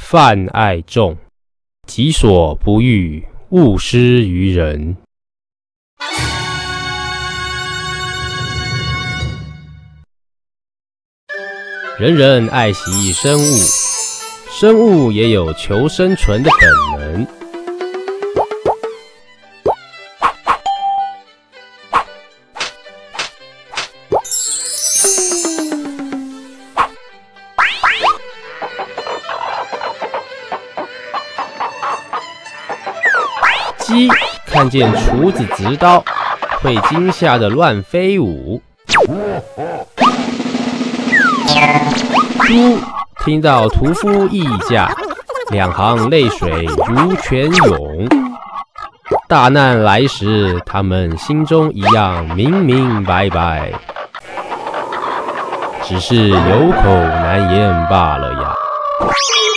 泛爱众，己所不欲，勿施于人。人人爱惜生物，生物也有求生存的本能。鸡看见厨子执刀，会惊吓得乱飞舞。猪听到屠夫议价，两行泪水如泉涌。大难来时，他们心中一样明明白白，只是有口难言罢了呀。